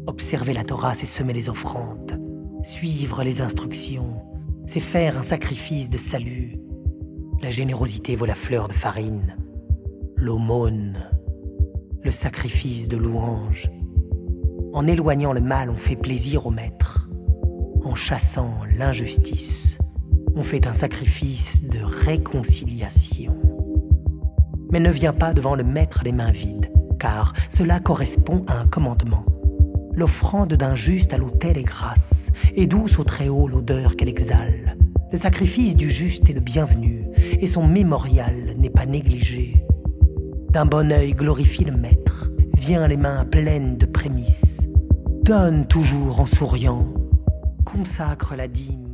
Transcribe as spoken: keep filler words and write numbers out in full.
Observer la Torah, c'est semer les offrandes. Suivre les instructions, c'est faire un sacrifice de salut. La générosité vaut la fleur de farine. L'aumône, le sacrifice de louange. En éloignant le mal, on fait plaisir au maître. En chassant l'injustice, on fait un sacrifice de réconciliation. Mais ne viens pas devant le maître les mains vides, car cela correspond à un commandement. L'offrande d'un juste à l'autel est grasse, et douce au Très-Haut l'odeur qu'elle exhale. Le sacrifice du juste est le bienvenu, et son mémorial n'est pas négligé. D'un bon œil glorifie le maître, viens les mains pleines de prémices. Donne toujours en souriant, consacre la dîme.